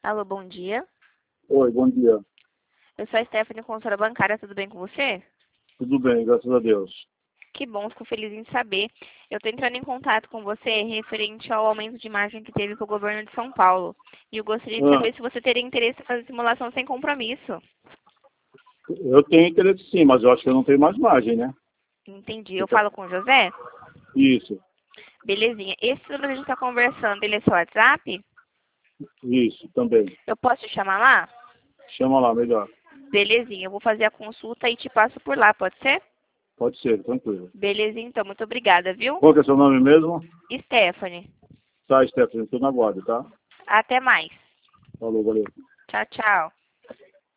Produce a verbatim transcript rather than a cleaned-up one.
Alô, bom dia. Oi, bom dia. Eu sou a Stephanie, consultora bancária. Tudo bem com você? Tudo bem, graças a Deus. Que bom, fico feliz em saber. Eu estou entrando em contato com você referente ao aumento de margem que teve com o governo de São Paulo. E eu gostaria de Ah, saber se você teria interesse em fazer simulação sem compromisso. eu tenho interesse sim, mas eu acho que eu não tenho mais margem, né? Entendi. Eu falo com o José? Isso, Belezinha. Esse número que a gente está conversando, ele é seu WhatsApp? isso, também. Eu posso te chamar lá? Chama lá, melhor. Belezinha. Eu vou fazer a consulta e te passo por lá, pode ser? Pode ser, tranquilo. Belezinha, então. Muito obrigada, viu? Qual que é seu nome mesmo? Stephanie. Tá, Stephanie, estou na guarda, tá? Até mais. Falou, valeu. Tchau, tchau.